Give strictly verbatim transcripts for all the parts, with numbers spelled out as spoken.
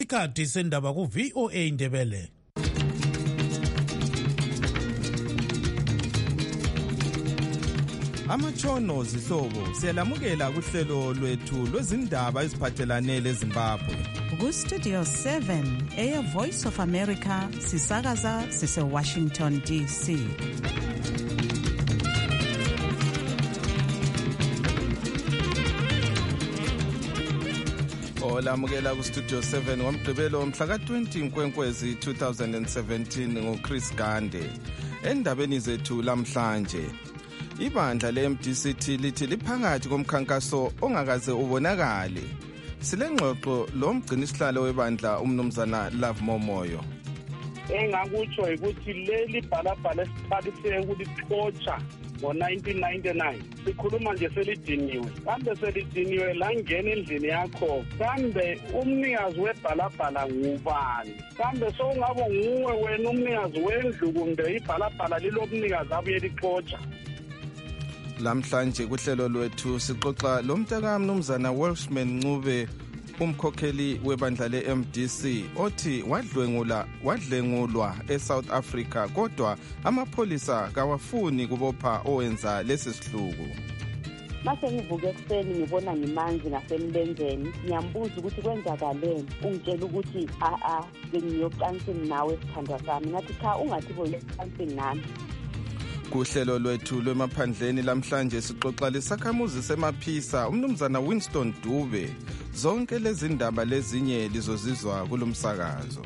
Isikhathi sendaba ku V O A Ndebele. Amatshono zihlobo siyalamukela kuhlelo lwethu lwezindaba eziphathelane leZimbabwe. Ku Studio seven eya Voice of America sisakaza sise Washington D C. Olamukela ku Studio seven ngomgqibelo mhla ka twenty Nkwenkwezi two thousand seventeen ngoChris Gande. Endabeni zethu lamhlanje, ibandla le-M D C T lithi liphakathi komkhankaso ongakaze ubonakale. Silengxoxo lo mgcinisihlalo webandla umnumzana Love Momoyo. Engakutsho ukuthi leli bhalabhala esiqaliseke ukulixotsha ngo nineteen ninety-nine sikhuluma nje selidiniwe, kambe selidiniwe langena endlini yakho, kambe umnikazi webhalabhala ngubani? Kambe sowungabo nguwe wena umnikazi wendlu kumbe ibhalabhala lilomnikazi abuye lixotsha? Lamhlanje kuhlelo lwethu sixoxa lo mntaka mnumzana Welshman Ncube, umkhokheli webandla le-M D C, othi wadlwengula wadlengulwa eSouth Africa kodwa amapholisa kawafuni kubopha owenza lesi sihluku. Mase ngivuke ekuseni ngibona ngimanzi ngasemlenzeni, ngiyambuza ukuthi kwenzakaleni, ungitshela ukuthi a a bengiyocansini nawe sithandwa sami. Ngathi cha, ungathi boyocansini nami. Kuhlelo lwethu lwemaphandleni lamhlanje sixoxa lesakhamuzi semaphisa umnumzana Winston Dube. Zonke lezi ndaba lezinye lizozizwa kulomsakazo.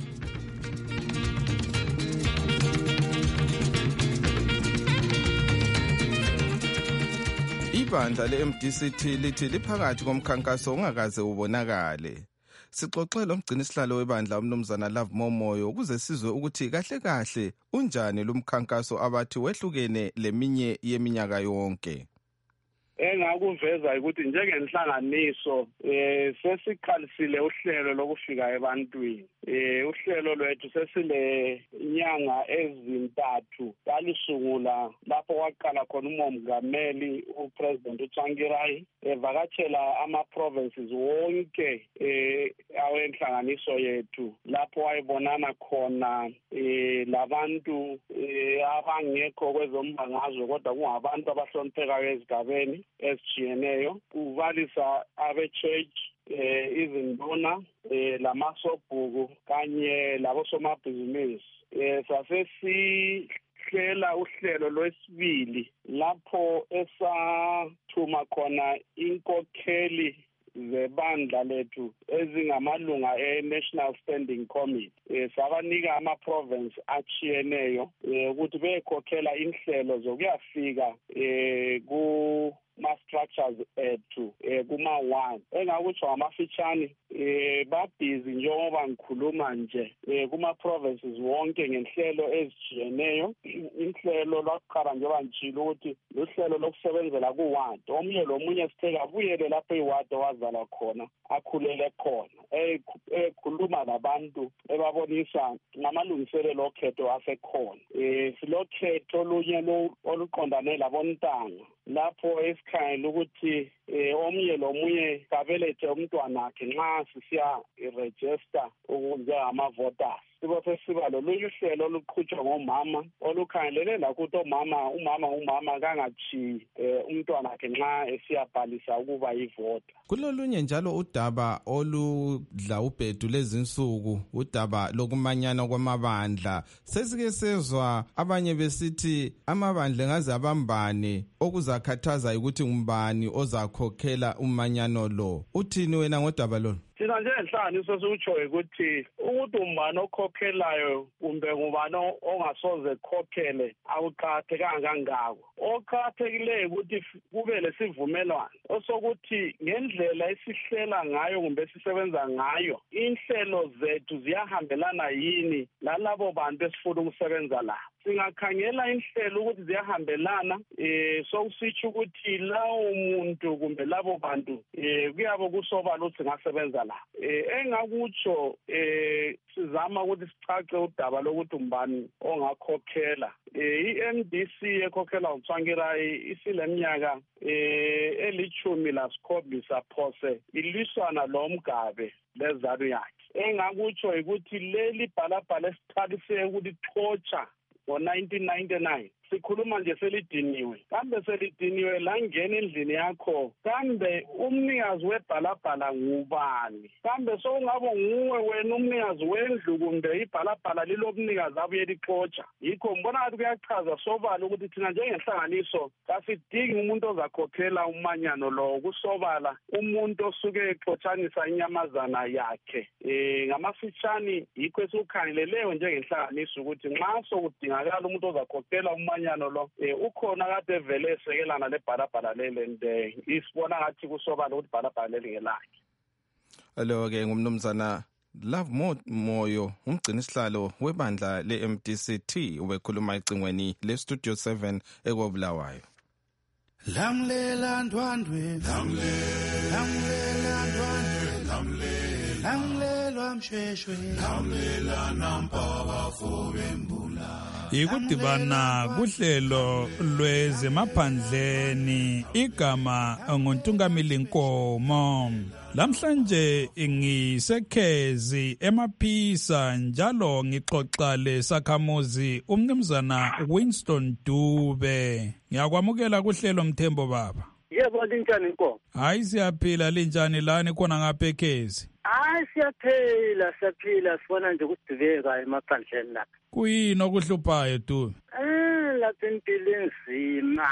Ibandla le-M D C T lithi liphakathi komkhankaso ongakaze ubonakale. Sixoxe lo mgcinisihlalo webandla umnumzana Love Momoyo ukuze sizwe ukuthi kahle kahle unjani lo mkhankaso abathi wehlukene leminye yeminyaka yonke. Engakuveza ukuthi njengenhlanganiso eh sesiqalisile uhlelo lokufika ebantwini. Eh uhlelo lwethu sesile inyanga ezintathu talisungula lapho kwaqala khona umongameli uPresident uTsvangirai evakatshela ama provinces wonke eh awenhlanganiso yethu lapho wayibonana khona eh labantu eh abangekho kwezombangazwe kodwa kungabantu abahloniphekayo ezigabeni esijiyeneyo, kubalisa abe-church, eh, izinduna, eh, lamasobhuku kanye labosomabhizinisi. Eh, sasesihlela uhlelo lwesibili lapho esathuma khona inkokheli zebandla lethu ezingamalunga e-National Standing Committee. Eh, sabanika ama-province achiyeneyo ukuthi bekhokhela inhlelo zokuyafika eh, ku ma-structures ethu eh, kuma-one. Engakutsho ngamafitshane eh, babhizi njengoba ngikhuluma nje eh, kuma-provinces wonke ngenhlelo ezijiyeneyo. Inhlelo lwaqala njengoba ngitshilo ukuthi luhlelo lokusebenzela ku-ward. Omunye lomunye sitheka abuyele lapho i-ward owazalwa khona, akhulele khona, ekhuluma labantu ebabonisa ngamalungiselelo okhetho asekhona. Eh, silokhetho olunye oluqondane labontanga lapho esikhangela ukuthi eh omnye lomunye kabelethe umntwana wakhe nxa sisiya register njengama voters. Sibe siba lolu hlelo oluqhutshwa ngomama olukhangelele lakuthi omama umama umama kangachi umntwana wakhe nxa esiyabhalisa ukuba yivota. Kulolunye njalo udaba oludla ubhedu lezinsuku, udaba lokumanyana kwamabandla. Sesike sezwa abanye besithi amabandla ngaze abambane okuzakhathaza ukuthi ngumbani ozakhokhela umanyano lo. Uthini wena ngodaba lo? Sina nje enhlanganiso sikutsho ukuthi ukuthi umbani okhokhelayo kumbe ngubani ongasoze khokhele awuqhathekanga kangako. Oqhathekileyo ukuthi kube lesivumelwano osokuthi ngendlela esihlela ngayo kumbe sisebenza ngayo inhlelo zethu ziyahambelana yini lalabo bantu esifuna ukusebenza la. Singakhangela inhlelo ukuthi ziyahambelana eh sokusitsho ukuthi lawo umuntu kumbe labo bantu eh kuyabo kusobala ukuthi ngasebenza la. Eh engakutsho eh sizama ukuthi sicace udaba lokuthi umbani ongakhokhela. Eh i-M D C ekhokhela uTsvangirai isileminyaka eh elichumi lasikhombisa phose iliswana lo Mgabe lezalo yakhe. Engakutsho ukuthi leli bhalabhala esiqalise ukulixotsha ngo-nineteen ninety-nine sikhuluma nje selidiniwe, kambe selidiniwe langena endlini yakho, kambe umnikazi webhalabhala ngubani? Kambe sowungabo nguwe wena umnikazi wendlu kumbe ibhalabhala lilobunikazi abuye lixotsha? Yikho ngibona ngathi kuyachaza sobala ukuthi thina njengenhlanganiso kasidingi umuntu ozakhokhela umanyano lo kusobala umuntu osuke exotshanisa inyamazana yakhe. Eh ngamafitshane yikho esikukhangeleleyo njengenhlanganiso ukuthi nxa sokudingakala umuntu ozakhokhela umanyano manyano lo eh ukhona kade vele esekelana lebhalabhala lele nde isibona ngathi kusobala ukuthi ibhalabhala leli ngelakhe. Alo ke ngumnumzana Love Moyo umgcini sihlalo webandla le-M D C T ubekhuluma ecingweni le-Studio seven ekobulawayo. Lamlela ndwandwe lamlela lamlela ndwandwe lamlela lamlela msheshwe lamlela nampaba fobembula. Ikudibana kuhlelo lwezemaphandleni igama nguntungamili Nkomo. Lamhlanje ngisekhezi emaphisa njalo ngixoxa lesakhamuzi umnumzana Winston Dube. Ngiyakwamukela kuhlelo Mthembo baba. Yebo linjani Nkomo? Hayi siyaphila linjani lani khona ngapha ekhezi? Hayi siyaphila siyaphila sifona nje ukudibeka emaphandleni lapha. Kuyini okuhluphayo Dube? Eh lapha impilo enzima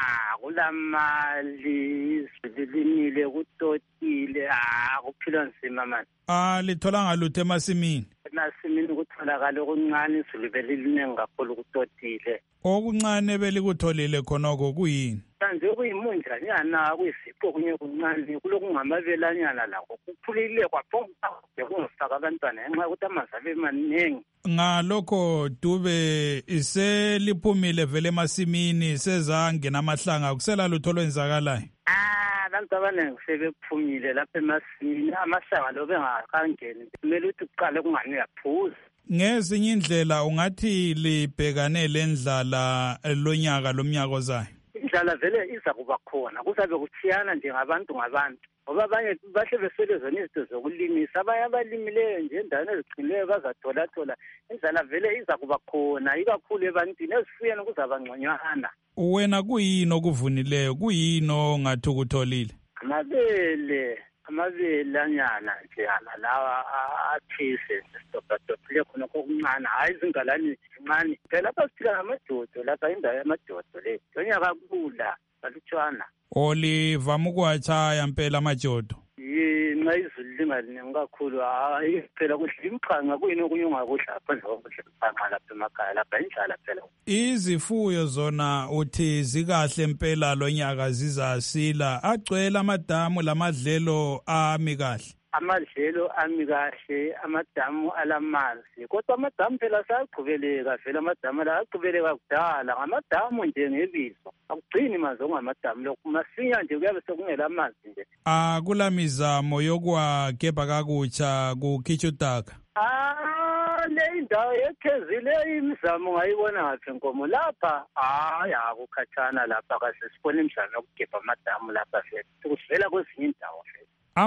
kulamali silinile kutotile ah kuphila nzima manje. Ah lithola ngalutho emasimini. Emasimini kutholakala okuncane izulu belilinengi kakhulu kutotile. Okuncane belikutholile khonoko kuyini? Manje kuyimunjanyana kuyisipho kunye kuncane kulokungamabelanyana lakho kuphulile kwaphonga kungafaka abantwana ngenxa ukuthi amanzi abe maningi. Ngalokho Dube iseliphumile vele emasimini sezangena amahlanga kusela lutho lwenzakalayo. Ah abantu abaningi sebephumile lapha emasimini amahlanga lo bengakangeni kumele ukuthi uqale kungani yaphuza. Ngezinye indlela ungathi libhekane lendlala lonyaka lomnyaka ozayo. Indlala vele iza kuba khona kuzabe kuthiyana njengabantu ngabantu ngoba abanye bahle beselezona izinto zokulimisa abanye abalimileyo nje endaweni eziqinileyo bazathola-thola indlala vele iza kuba khona ikakhulu ebantwini ezifuyeni kuzaba ngconywana. Wena kuyini okuvunileyo kuyini ongathi ukutholile? Amabele amabele anyana nje ala lawa athise sitobha-dobhile khona kokuncane hayi izingalani zincane phela lapha siphila ngamadodo lapha indawo yamadodo le lonyaka kula balutshwana. Olivama ukuwatshaya mpela amajodo? Ye nxa izulu lingalinengi kakhulu hayi phela kudla imqhanga kuyini okunye ongakudla phandle kokudla imqhanga lapha emakhaya lapha indlala phela. Izifuyo zona uthi zikahle mpela lonyaka zizasila agcwele amadamu lamadlelo ami kahle? Amadlelo ami kahle amadamu alamanzi kodwa amadamu phela sayaqhubeleka vele amadamu la aqhubeleka kudala ngamadamu nje ngebizo akugcini manzi ongamadamu lokhu masinya nje kuyabe sekungela amanzi nje. Akula mizamo yokuwagebha kakutsha kukhitsha udaka? Ah le indawo yekhezi le imizamo ngayibona ngaphi Nkomo lapha hayi akukhathana lapha kahle sibona imizamo yokugebha amadamu lapha vele kusivela kwezinye indawo vele.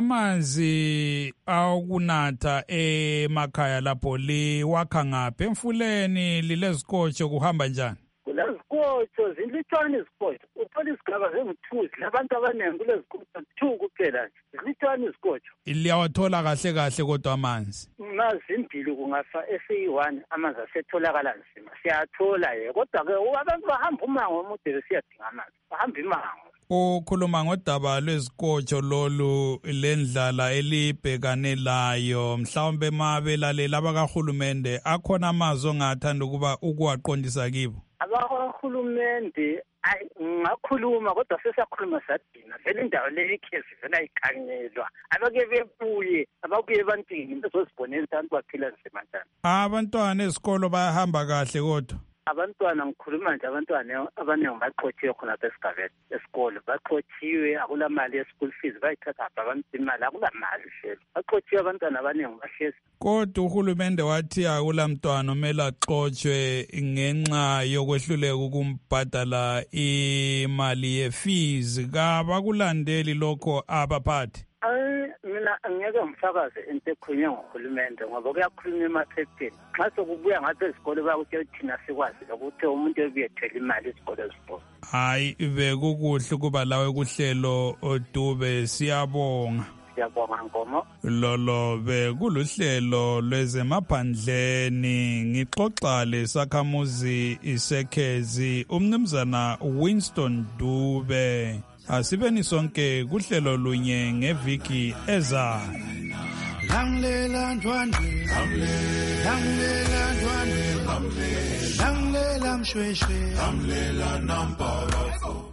Amanzi awokunatha emakhaya lapho liwakha ngaphi? Emfuleni lilezikotsho kuhamba njani? Kulezikotsho zilitshwana izikotsho uthola izigaba zengu-two labantu abaningi kulezikotsho two kuphela zilitshwana izikotsho. Liyawathola kahle kahle kodwa amanzi? Mazimbili kungafa eseyi-one amanzi asetholakala nzima siyathola ye kodwa-ke abantu bahamba umango omude besiyadinga amanzi bahamba imango. Ukhuluma ngodaba lwezikotsho lolu lendlala elibhekane layo mhlawumbe mabelalela abakahulumende akhona amazwi ongathanda ukuba ukuwaqondisa kibo? Abakahulumende ngakhuluma kodwa sesakhuluma sadina vele indawo le ikhezi vele ayikhangelwa abake bebuye ababuye ebantwini bezozibonela abantu baphila nzima njani. Abantwana ezikolo bayahamba kahle kodwa? Abantwana ngikhuluma nje abantwana abaningi baqothiwe khonapha esigabeni esikolo baqothiwe akula mali ye-school fees bayithatha apha abantu imali akula mali hlelo baqothiwe abantwana abaningi bahlezi. Kodwa uhulumende wathi akula mntwana omele axotshwe ngenxa yokwehluleka ukumbhadala imali ye-fees kabakulandeli lokho abaphathi? Mina mina angeke ngifakaze into ekhulunywe ngohulumende ngoba kuyakhulunywa emaphepheni xa sokubuya ngathi ezikole bakuthi thina sikwazi ukuthi umuntu ebuyethela imali esikole ezikole. Hayi bekukuhle kuba lawe kuhlelo oDube, siyabonga. Siyabonga Nkomo. Lolo bekuluhlelo lwezemaphandleni, ngixoxa lesakhamuzi isekhezi umnumzana Winston Dube. Asibeni sonke kuhlelo lunye ngeviki ezayo. Langlela ndwandwe, langlela ndwandwe, langlela mshweshwe, langlela nampala.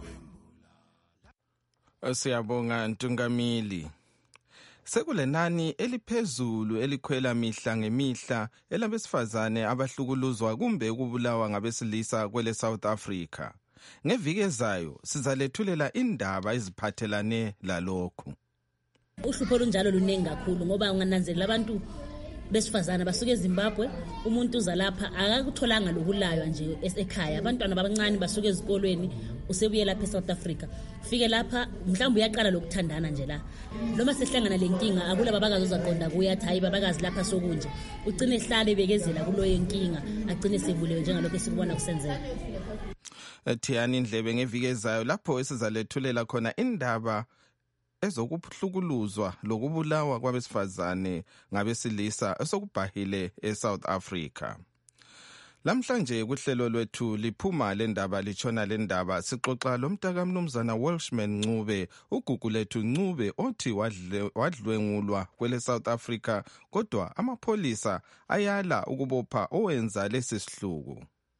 Siyabonga Ntungamili. Sekulenani eliphezulu elikhwela mihla ngemihla elabesifazane abahlukuluzwa kumbe ukubulawa ngabesilisa kwele South Africa. Ngeviki ezayo sizalethulela indaba eziphathelane lalokhu. Uhlupho lunjalo luningi kakhulu ngoba ungananzelela abantu besifazana basuke eZimbabwe, umuntu uza lapha akakutholanga lokulaywa nje esekhaya. Abantwana abancane basuke ezikolweni, usebuye lapha eSouth Africa. Ufike lapha mhlawumbe uyaqala lokuthandana nje la. Noma sehlangana lenkinga akula babakazi uzaqonda kuya hayi babakazi lapha sokunje. Ugcine ehlale bekezela kuloyo inkinga, agcine sevulewe njengalokho esikubona kusenzeka. Thiyani indlebe ngeviki ezayo lapho esizalethulela khona indaba ezokuhlukuluzwa lokubulawa kwabesifazane ngabesilisa esokubhahile eSouth Africa. Lamhlanje kuhlelo lwethu liphuma lendaba litshona lendaba sixoxa lomntaka mnumzana Welshman Ncube, ugugu lethu Ncube othi wadlwengulwa kwele South Africa kodwa amapholisa ayala ukubopha owenza lesi sihluku.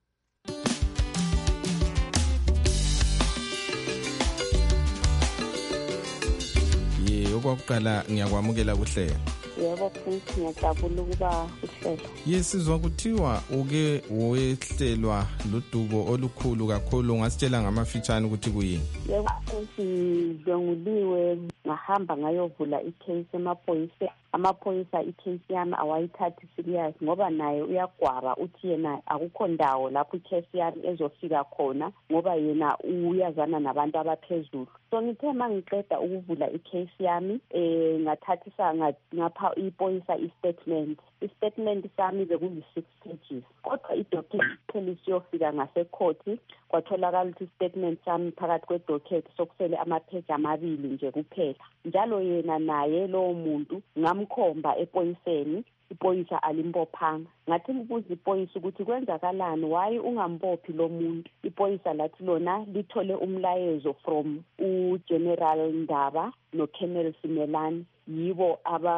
Okwakuqala ngiyakwamukela kuhlelo. Yebo futhi ngiyajabula ukuba kuhlelo. Yesizwa kuthiwa uke wehlelwa ludubo olukhulu kakhulu, ngasitshela ngamafitshane ukuthi kuyini? Yebo futhi ngiyenguliwe ngahamba ngayovula icase emaphoyiseni. Amaphoyisa icase yami awayithathi serious ngoba naye uyagwaba uthi yena akukho ndawo lapho icase yami ezofika khona ngoba yena uyazana nabantu abaphezulu. So ngithe mangiqeda ukuvula icase yami eh ngathathisa ngapha ipoyisa istatement. Istatement sami bekuyi-six pages. Kodwa idocument isiyofika ngasecourt kwatholakala ukuthi istatement sami phakathi kwedocument sokusele amapage amabili nje kuphela. Njalo yena naye lo muntu ngamkhomba epoyiseni, ipoyisa alimbophanga. Ngathi ngibuza ipoyisa ukuthi kwenzakalani, why ungambophi lo muntu? Ipoyisa lathi lona lithole umlayezo from uGeneral Ndaba noColonel Simelane, yibo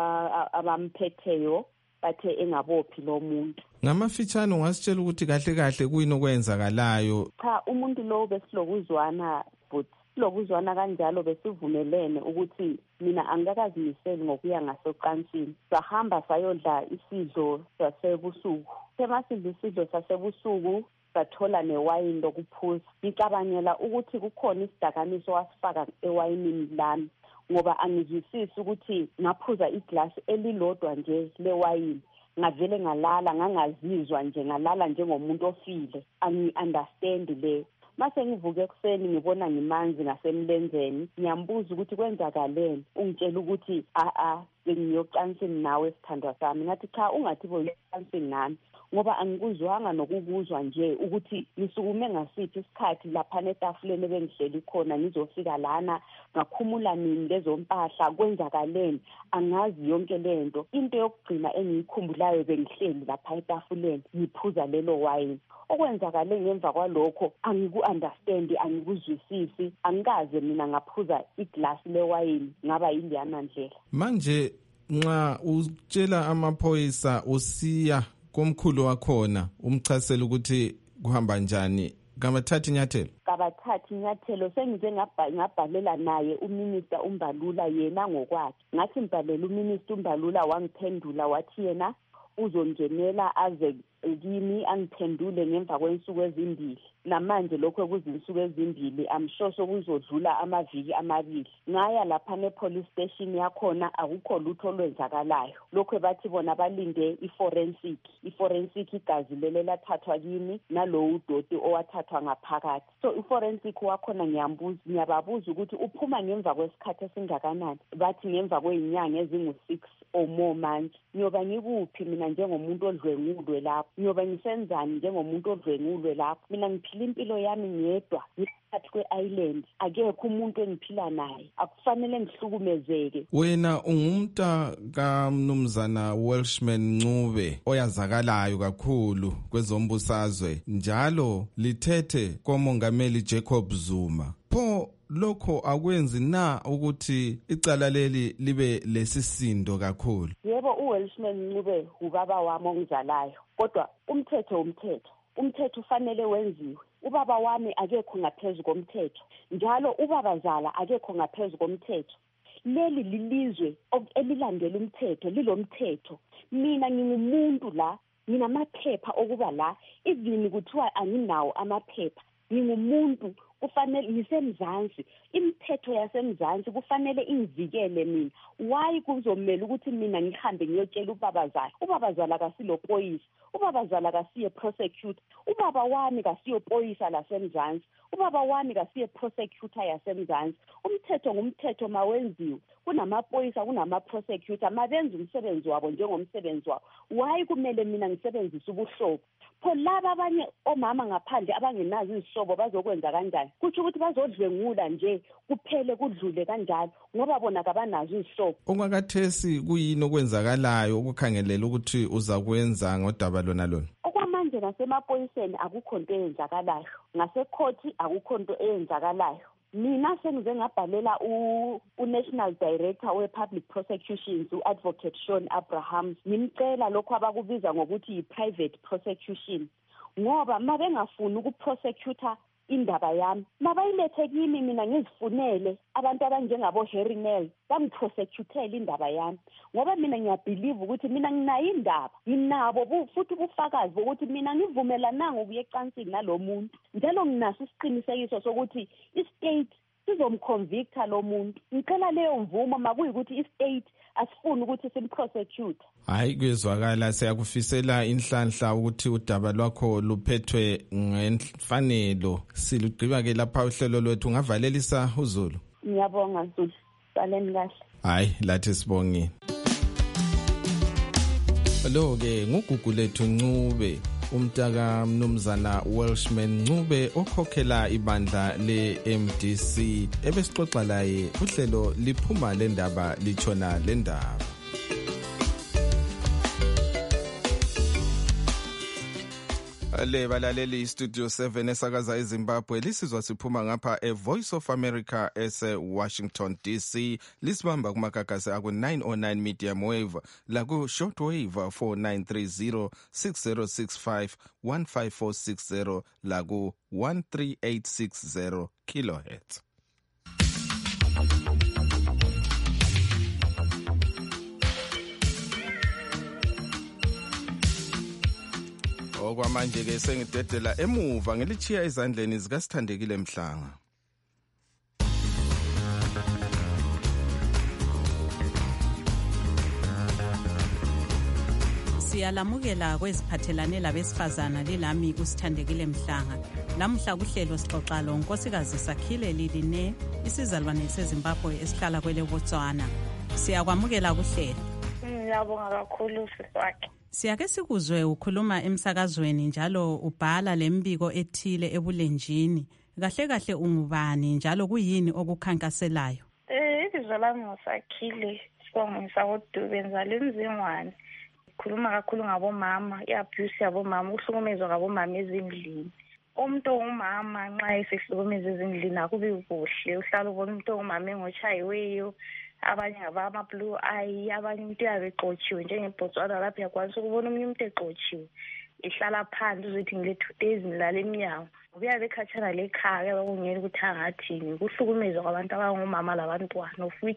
abamphetheyo bathe engabophi lo muntu. Ngamafitshane ungasitshela ukuthi kahle kahle kuyini okwenzakalayo? Cha, umuntu lo besilokuzwana but lokuzwana kanjalo besivumelene ukuthi mina angikakazimiseli ngokuya ngasoqansini. Sahamba sayodla isidlo sasebusuku. Semasidla isidlo sasebusuku sathola newayini lokuphuza. Ngicabangela ukuthi kukhona isidakamiso wasifaka ewayinini lami ngoba angizwisisi ukuthi ngaphuza iglasi elilodwa nje lewayini. Ngavele ngalala, ngangazizwa nje, ngalala njengomuntu ofile. Angi-understand le. Mase ngivuke ekuseni ngibona ngimanzi ngasemlenzeni, ngiyambuza ukuthi kwenzakaleni. Ungitshela ukuthi a a bengiyocansini nawe sithandwa sami. Ngathi cha, ungathi boyocansini nami ngoba angikuzwanga nokukuzwa nje ukuthi ngisukume ngasiphi isikhathi lapha netafuleni ebengihleli khona ngizofika lana ngakhumula nini lezo mpahla kwenzakaleni. Angazi yonke lento. Into yokugcina engiyikhumbulayo bengihleli lapha etafuleni ngiphuza lelo wine. Okwenzakale ngemva kwalokho angiku-understand, angikuzwisisi, angikaze mina ngaphuza iglasi lewayini ngaba yiliyana ndlela. Manje nxa utshela amaphoyisa usiya komkhulu wakhona umchasela ukuthi kuhamba njani, kabathathi inyathelo? Kabathathi inyathelo. Sengize ngabhalela naye uminister uMbalula yena ngokwakhe. Ngathi ngibhalela uminister uMbalula wangiphendula wathi yena uzongenela aze kimi angiphendule ngemva kwensuku ezimbili. Namanje lokho kuzinsuku ezimbili amsho sokuzodlula amaviki amabili. Ngaya lapha ne police station yakhona akukho lutho olwenzakalayo. Lokho bathi bona balinde i-forensic. I-forensic igazi lele lathathwa kimi nalowo udoti owathathwa ngaphakathi. So i-forensic wakhona ngiyambuza ngiyababuza ukuthi uphuma ngemva kwesikhathi esingakanani. Bathi ngemva kwezinyanga ezingu six or more months. Nyoba ngikuphi mina njengomuntu odlwengulwe lapho? Nyoba ngisenzani njengomuntu odlwengulwe lapho? Mina ngiphila impilo yami ngedwa ngiphathi kwe-island. Akekho umuntu engiphila naye. Akufanele ngihlukumezeke. Wena ungumta kaMnumzana Welshman Ncube oyazakalayo kakhulu kwezombusazwe njalo lithethe komongameli Jacob Zuma. Pho lokho akwenzi na ukuthi icala leli libe lesisindo kakhulu? Yebo, uWelshman Ncube ubaba wami ongizalayo, kodwa umthetho umthetho umthetho ufanele wenziwe. Ubaba wami akekho ngaphezulu komthetho, njalo ubabazala akekho ngaphezulu komthetho. Leli lilizwe elilandela umthetho, lilomthetho. Mina ngingumuntu la, nginamaphepha okuba la, even kuthiwa anginawo amaphepha. Ngingumuntu kufanele ngisemzansi, imithetho yasemzansi kufanele ingivikele mina. Why kuzomela ukuthi mina ngihambe ngiyotshela ubabazala? Ubabazala kasilo police, ubabazala kasiye prosecutor, ubaba wami kasiyo police lasemzansi, ubaba wami kasiye prosecutor yasemzansi. Umthetho ngumthetho mawenziwe. Kunamapolisa kunama-prosecutor mabenza umsebenzi wabo njengomsebenzi wabo. Why kumele mina ngisebenzise ubuhlobo? Pho laba abanye omama ngaphandle abangenazo izihlobo bazokwenza kanjani? Kuthi ukuthi bazodlwengula nje kuphele kudlule kanjalo ngoba bona kabanazo izihlobo. Okwakathesi kuyini okwenzakalayo ukukhangelela ukuthi uzakwenza ngodaba lona lona? Okwamanje nasemapoliseni akukho into eyenzakalayo, ngasekhothi akukho into eyenzakalayo. Mina sengize ngabhalela u-National Director we-Public Prosecutions, u-Advocate Sean Abrahams, ngimcela lokho abakubiza ngokuthi yi-private prosecution, ngoba mabengafuni ukuprosecutor indaba yami mabayilethe kimi mina ngizifunele abantu abanjengabo Harry Nell bangiprosecutele indaba yami, ngoba mina ngiyabelieve ukuthi mina nginayo indaba, nginabo futhi ubufakazi bokuthi mina ngivumelana ngokuya ecansini nalomuntu, njalo nginaso isiqinisekiso sokuthi istate sizomconvicta lo muntu. Ngicela leyo mvumo makuyikuthi istate asifuni ukuthi simprosecute. Hayi kwezwakala, siyakufisela inhlanhla ukuthi udaba lwakho luphethwe ngemfanelo. Silugqiba ke lapha uhlelo lwethu, ungavalelisa uZulu. Ngiyabonga Zulu, saleni kahle. Hayi lathi sibongile. Lo ke ngugugu lethu Ncube, umtaka Mnumzana Welshman Ncube okhokhela ibandla le-M D C. Ebesixoxa laye uhlelo liphuma lendaba lichona lendaba. Le balaleli Studio seven esakaza eZimbabwe, lisizwa siphuma ngapha e Voice of America ese Washington D C. Lisibamba kumakakasi aku nine oh nine medium wave, laku short wave four nine three zero six zero six five one five four six zero, laku one three eight six zero kilohertz. Okwamanje ke sengidedela emuva ngelichiya ezandleni zikaSithandekile Mhlanga. Siyalamukela kweziphathelane labesifazana lilami uSithandekile Mhlanga. Lamuhla kuhlelo sixoxa lo nkosikazi Sakhile Liline, isizalwane seZimbabwe esihlala kwele Botswana. Siyakwamukela kuhlelo. Ngiyabonga kakhulu siswakhe. Siyake sikuzwe ukhuluma emsakazweni njalo ubhala lembiko ethile ebulenjini. Kahle kahle ungubani njalo kuyini okukhankaselayo? Eh, ibizo lami nguSakhile Sibongo Sakodube, ngizalwa eMzingwane. Khuluma kakhulu ngabomama, i-abuse yabomama, ukuhlukumezwa ngabomama ezindlini. Umuntu ongumama nxa esehlukumeza ezindlini akubi kuhle, uhlala ubona umuntu ongumama engotshayiweyo, abanye ngabama blue eye, abanye umuntu uyabe eqotshiwe njengeBotswana lapha yakwanisa ukubona omunye umuntu eqotshiwe ehlala phansi uzothi ngile two days ngilala eminyango, uyabe ekhatshana lekhaya bakungela ukuthi angathini, kuhlukumezwa kwabantu abangomama labantwana, of which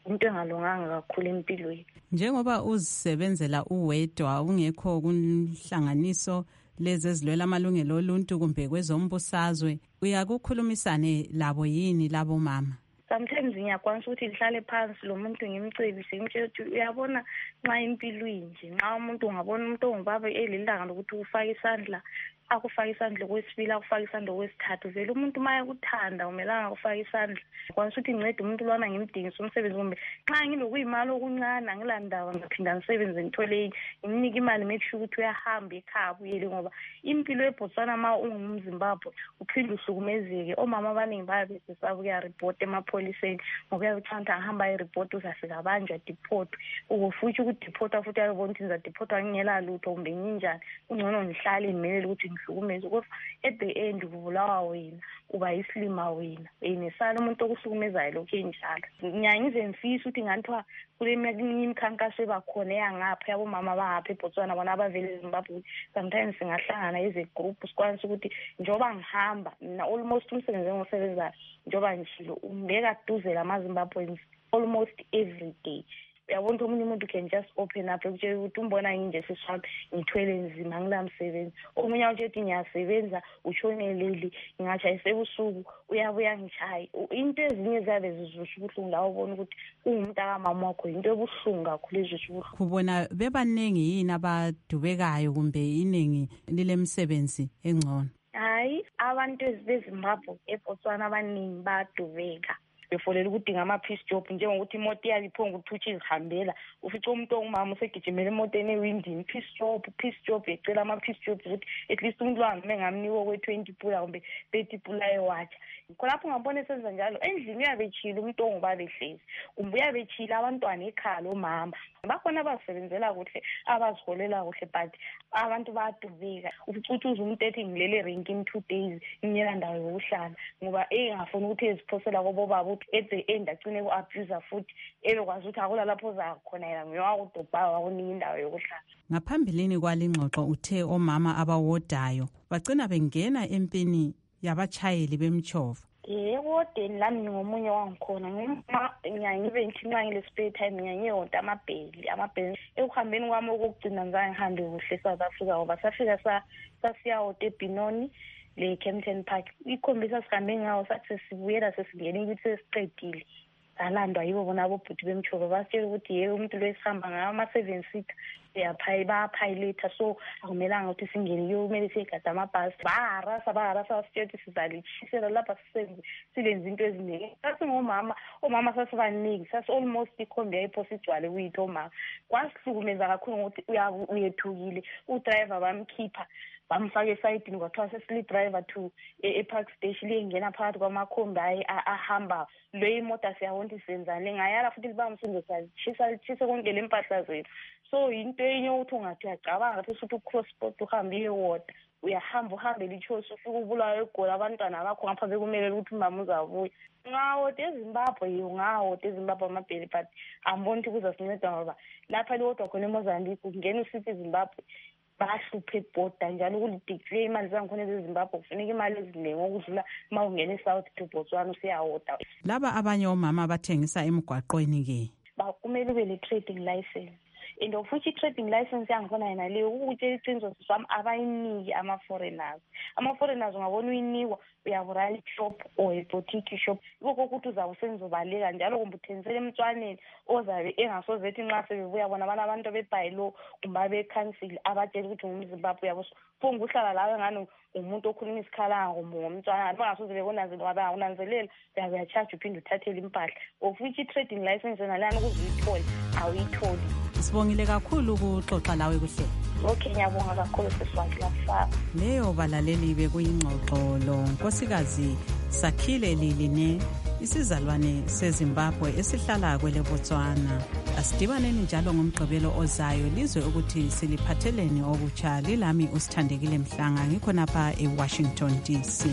into engalunganga kakhulu empilweni. Njengoba uzisebenzela uwedwa ungekho kunhlanganiso lezi ezilwela amalungelo oluntu kumbe kwezombusazwe, uyakukhulumisane labo yini labo mama? Sometimes ngiyakwanisa ukuthi ngihlale phansi lo muntu ngimcebise ngimtshela ukuthi uyabona nxa impilo inje, nxa umuntu ungabona umuntu ongubaba elilanga lokuthi ufake isandla akufaka isandla kwesibili akufaka isandla kwesithathu, vele umuntu maya kuthanda umelanga akufaka isandla. Kwanisa ukuthi ngincede umuntu lwana ngimdingisa umsebenzi kumbe nxa nginokuyimali okuncane angilandaba ngaphinda ngisebenze ngithole nginike imali make sure ukuthi uyahamba ekhaya abuyele, ngoba impilo eBotswana ma ungumZimbabwe uphinde uhlukumezeke. Omama abaningi bayabe besaba ukuya report emapholiseni ngoba uyathanda ahamba ireport uzafika abanjwa deport, ufuthi ukudeport futhi ayabona ukuthi ngizadeport ngingela lutho kumbe nginjani, ungcono ngihlale ngimele ukuthi hlukumeza ukuthi at the end kuvulawa wena uba islima wena enesala umuntu okuhlukumezayo lokho enjalo. Ngiyangize ngifisa ukuthi nganthiwa kule imikhankaso ebakhona eyangapha yabomama abahapha eBotswana bona abavele eZimbabwe, sometimes singahlangana as a group sikwanisa ukuthi njengoba ngihamba na almost umsebenzi engisebenzayo njengoba ngishilo umbeka duze lamaZimbabweans almost every day. Uyabona ukuthi omunye umuntu can just open up ukutshela ukuthi umbona nginje siswaphi ngithwele nzima ngilamsebenzi, omunye uthi ngiyasebenza utshoneleli ngingashayise ebusuku uyabuya ngichaye. Into ezinye zabe zizusha ubuhlungu lawo ubona ukuthi ungumuntu akamama wakho into ebuhlungu kakhulu ezusha ubuhlungu. Kubona bebaningi yini abadubekayo kumbe iningi lilemsebenzi engcono? Hayi, abantu beZimbabwe eBotswana abaningi badubeka befolela ukudinga ama-peace job, njengokuthi imoto yayo iphonga ukuthutsha izihambela ufice umuntu ongumama usegijimela emotweni ewindini, peace job peace job ecela ama-peace job ukuthi at least umuntu wami engamniwo kwe-twenty pula kumbe thirty pula ewatsha. Khonapho ungabona esenza njalo endlini uyabetshile umuntu ongubaba ehlezi kumbe uyabetshile abantwana ekhaya lomama. Bakhona abasebenzela kuhle abaziholela kuhle but abantu bayadubeka ufice uthi umuntu ethi ngilele erenkini two days ngiyela ndawo yokuhlala ngoba engafuni ukuthi eziphosela kobo baba at the end agcine ku-abuser futhi ebekwazi ukuthi akula lapho zakhona yena ngiyawakudobha wakunika indawo yokuhlala. Ngaphambilini kwalingxoxo uthe omama abawodayo bagcina bengena empini yabachayeli bemtshova. Ewodeni lami ngomunye wangikhona ngiyangibe ngithi nxa ngile spare time ngiyanyewonta amabheli amabheli ekuhambeni kwami okugcina ngizange ngihambe kuhle eSouth Africa ngoba safika sasiyawota eBinoni le Kempton Park ikhombisa sihambe ngawo sathi sibuyela sesingene ukuthi sesiqedile alandwa yibo bona abobhuti bemtshova basitshela ukuthi yebo umuntu lo esihamba ngayo ama-seven seater uyaphayi bayaphayiletha so akumelanga ukuthi singene yiyo kumele siyegada amabhasi baharasa baharasa basitshela ukuthi sizalithisela lapha sisenze silenze into eziningi. Sasingomama omama sasibaningi sasi almost ikhombi yayipho sigcwale kuyitho omama kwasihlukumeza kakhulu ngokuthi uyethukile udriver bamkhipha bamfaka esayidini kwathiwa sesili driver to e-park station lengena phakathi kwamakhombi ahamba lo imoto siyabona ukuthi senzani ngayala futhi libamsindisa chisa chisa konke lempahla zethu. So into enye ukuthi ungathi uyacabanga futhi ukuthi ucross sport uhambe iyewota uyahamba uhambe lichosi ufike ubulawa egoli abantwana bakho ngapha bekumele ukuthi umama uzabuya. Ngawota eZimbabwe yiyo ngawota eZimbabwe amabheli but ambona ukuthi kuzasinceda ngoba lapha liwodwa khona eMozambique ungena usithi eZimbabwe bahluphe ebhoda njalo kulideclare imali zangikhona eZimbabwe kufuneka imali eziningi okudlula uma ungena eSouth to Botswana usiyawota. Laba abanye omama abathengisa emgwaqweni ke bakumele ube le-trading license and futhi i-trading license yangikhona yena leyo ukutshela iqiniso siswami abayiniki ama-foreigners. Ama-foreigners ungabona uyinikwa uyavula i-shop or i-boutique shop ikho ukuthi uzawube sengizobaleka njalo kumbe uthengisele emntwaneni ozabe engasoze ethi nxa sebebuya bona abana abantu abebhayilo kumbe abekhansile abatshela ukuthi ngumZimbabwe uyabo phonga uhlala lawe ngani umuntu okhuluma isikhalanga kumbe ngomntwana bangasoze bekunanzele ngoba bangakunanzelela uyabe uyatshaja uphinde uthathele impahla ofuthi i-trading license yona lana ukuze uyithole awuyitholi. Sibongile kakhulu ukuxoxa lawe kuhle. Okay, ngiyabonga kakhulu siswati lapha. Leyo balaleli bekuyingxoxo lo nkosikazi Sakhile Liline isizalwane seZimbabwe esihlala kwele Botswana. Asidibaneni njalo ngomgqibelo ozayo lizwe ukuthi siliphatheleni okutsha. Lilami uSithandekile Mhlanga ngikho napha eWashington D C.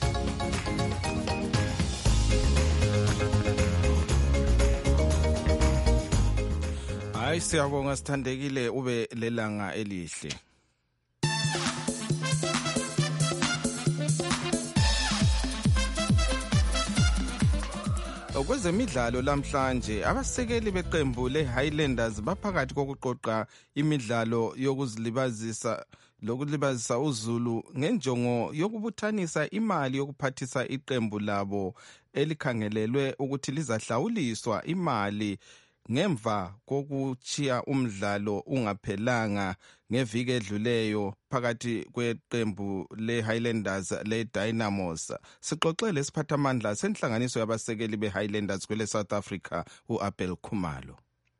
Hayi siyabonga Sithandekile ube lelanga elihle. Kwezemidlalo lamhlanje abasekeli beqembu leHighlanders baphakathi kokuqoqa imidlalo yokuzilibazisa lokulibazisa uZulu ngenjongo yokubuthanisa imali yokuphathisa iqembu labo elikhangelelwe ukuthi lizahlawuliswa imali ngemva kokuchiya umdlalo ungaphelanga ngeviki edluleyo phakathi kweqembu leHighlanders leDynamos. Sixoxele isiphathamandla senhlanganiso yabasekeli beHighlanders kwele South Africa uAbel Khumalo.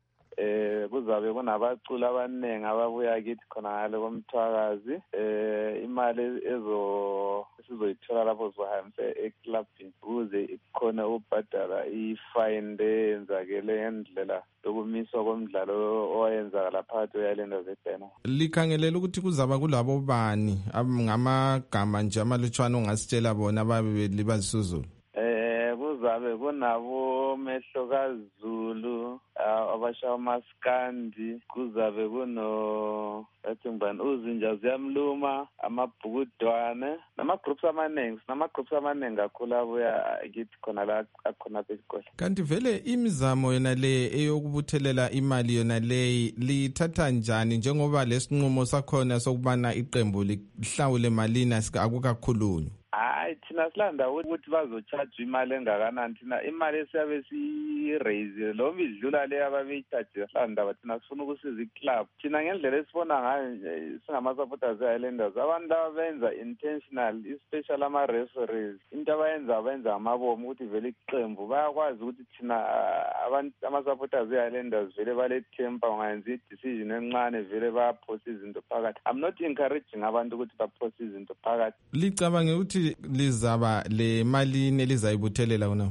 Eh kuzabe kunabaculi abanengi ababuya kithi khona ngale komthwakazi. Eh imali ezo sizoyithola lapho sizohambisa eclubini ukuze ikhona ukubhadala ifine eyenzakele ngendlela yokumiswa komdlalo owayenzakala phakathi kweHighlanders leDynamos. Likhangelela ukuthi kuzaba kulabo bani ngamagama nje amalutshwana ongasitshela bona ababe libazisa uZulu? Eh kuzabe kunabo Mehlokazi Zulu, abasha amaskandi, kuzabe kuno athi ngibani uzinja ziyamluma, amabhukudwane nama-groups amaningi, nama-groups amaningi kakhulu abuya kithi khona la akhona besikole. Kanti vele imizamo yona le eyokubuthelela imali yona le lithatha njani njengoba lesinqumo sakhona sokubana iqembu lihlawule malini akukakhulunywa? Hayi thina silanda ukuthi bazocharge imali engakanani, thina imali esiyabe si-raise lo midlula le ababeyicharge silanda bathina sifuna ukusiza iclub. Thina ngendlela esibona ngayo singama-supporters e-Highlanders abantu abenza intentional, especially ama-referees, into abayenza benza amabomu ukuthi vele iqembu bayakwazi ukuthi thina abantu ama-supporters e-Highlanders vele balethempa ungayenza i-decision encane vele bayaphosa izinto phakathi. I'm not encouraging abantu ukuthi baphosa izinto phakathi. Licabange ukuthi lizaba le malini elizayibuthelela wona?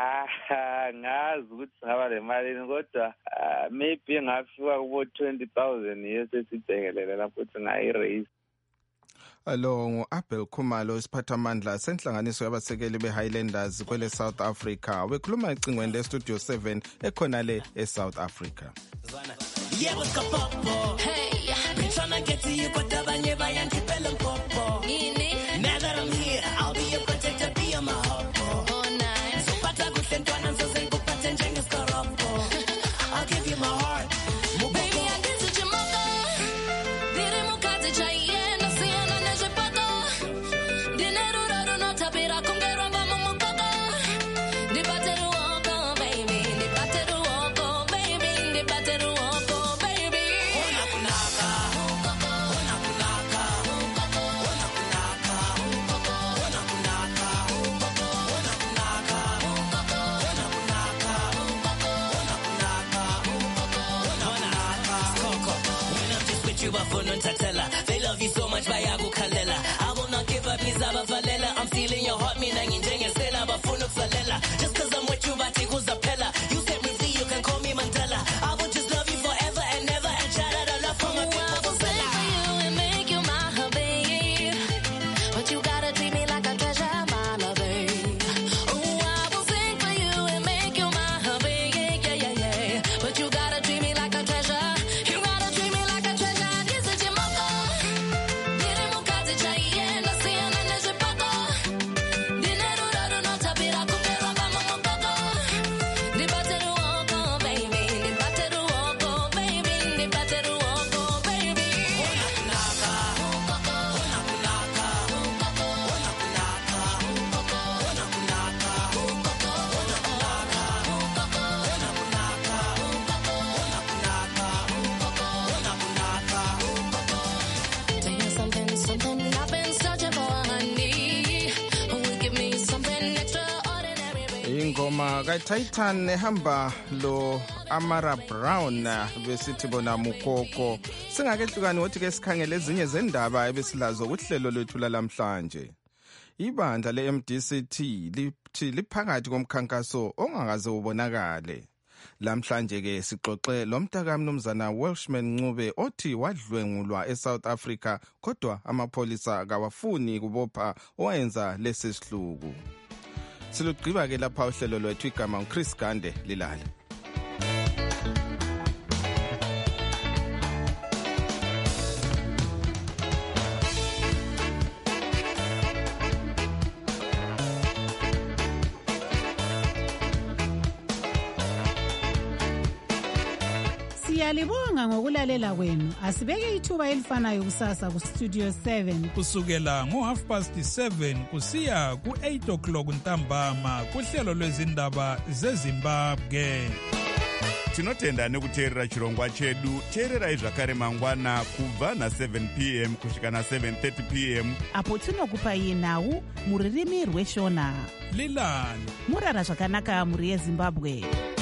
Ah ngazi ukuthi singaba le malini kodwa maybe ngafika kubo twenty thousand yese sibhekelele lapho singayi-raise. Alo nguAbel Khumalo isiphathamandla senhlanganiso yabasekeli beHighlanders kwele South Africa. Wekhuluma ecingweni leStudio seven ekhona le eSouth Africa. Yebo skapopo. Hey, ngitshana ngethi kodabanye bayangiphela mpopo. Yini? Now that I'm here, I'll be your protector, be your mahopo. Oh nice. Supata kuhle ntwana ngizoze ngikuphathe njengeskorobho. I'll give you my heart. Baby, I get to Jamaica. Dire mukate chai na siana na jepato. Dinero raro no tapira kongero mama mukaka. Di bateru oko baby, di bateru oko baby, di bateru oko baby. Ona kunaka. Ona kunaka. Ona kunaka. Ona kunaka. Ona kunaka. Ona kunaka. Ona kunaka. Ona kunaka. Coco. When I'm just with you, I feel no tatella. They love you so much, bayagu kalela. I will not give up, nizaba valela. I'm feeling your heart, mina nginjenge sela bafuna ukusalela. Just cause I'm with you, bathi kuzapela. You set me free, you can call me Mandela. I will just love you forever and never and shout out a love for my people. I will sing for you and make you my babe. But you gotta treat me like a treasure, my love, babe. Oh, I will sing for you and make you my babe, yeah, yeah, yeah. But you gotta treat me like a treasure. You gotta treat me like a treasure. This is your mother. Dire mukate chai na siana na jepato. Dinero raro no tapira kungero mama mukaka. Di bateru oko baby, di bateru oko baby, di bateru oko baby. Ona kunaka. Ona kunaka. Ona kunaka. Ona kunaka. Ona kunaka. Ona kunaka. Ona kunaka. Tell you something, something I've been searching for, honey. Who will give me something extraordinary, baby? Ingoma kaTitan ehamba lo Amara Brown besithi bona mukoko. Singakehlukani wothi ke sikhangele ezinye zendaba ebesilazo kuhlelo lwethu lamhlanje. Ibandla le-M D C T lithi liphakathi komkhankaso ongakaze ubonakale. Lamhlanje ke sixoxe lomntaka mnumzana Welshman Ncube othi wadlwengulwa eSouth Africa kodwa amapolisa kawafuni kubopha owenza lesi sihluku. Silugqiba ke lapha uhlelo lwethu igama uChris Gande lilale. Siyalibonga ngokulalela kwenu. Asibeke ithuba elifanayo kusasa ku Studio seven kusukela ngo half past seven kusiya ku eight o'clock ntambama kuhlelo lwezindaba zeZimbabwe. Tinotenda nekuteerera chirongwa chedu. Teererai zvakare mangwana kubva na seven p m kusvika na seven thirty p m apo tinokupai nhau muririmi rweshona. Lilani murara zvakanaka muri yeZimbabwe.